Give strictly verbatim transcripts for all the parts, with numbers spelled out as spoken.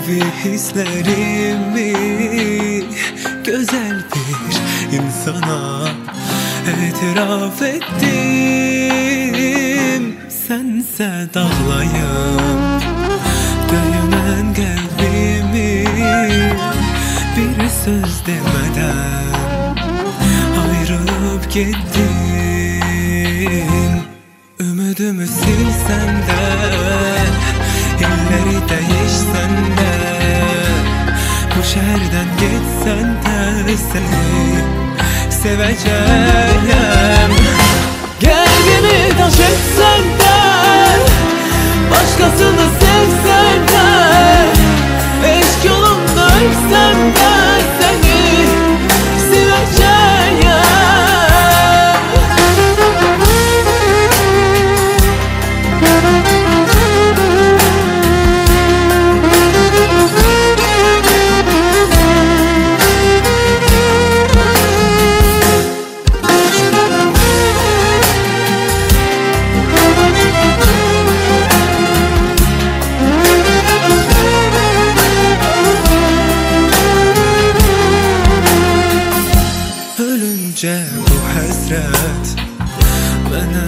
manevi hislerimi güzel bir insana itiraf ettim. Sense dağlayıp döyünen kalbimi bir söz demeden ayrılıp gittin. Ümidimi silsen de, illeri değişsen de, bu şehirden gitsen de seni seveceğim. Kalbimi taş etsen de, başkasını sevsen de, eşk yolunda ölsem de seni seveceğim. Ölünce bu hasret bana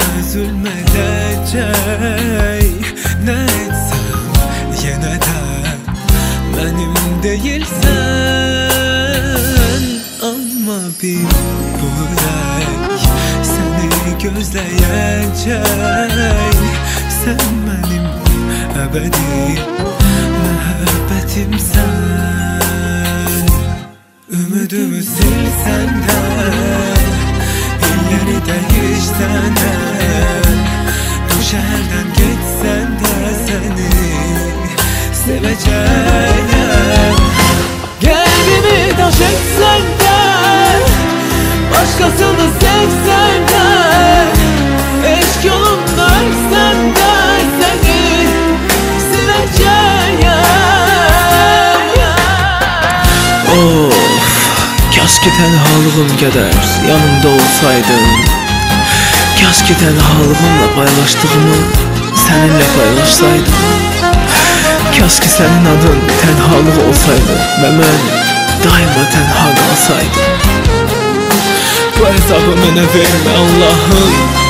zulmedecek. Ne etsem yine de benim değilsen. Ama bir bu yürek seni gözleyecek. Sen benim ebedi muhabbetimsen. Ümidimi silsen de, illeri değişsen de, bu şehirden gitsen de seni seveceğim. Kalbimi taş etsen de, başkasını sevsen de, eşk yolunda ölsen de seni seveceğim. Oh, keşke tenhalığım kadar yanımda olsaydın. Keşke tenhalığımla paylaştığımı seninle paylaşsaydım. Keşke senin adın tenhalık olsaydı ve ben daima tenha kalsaydım. Bu hesabı mənə verme Allah'ım.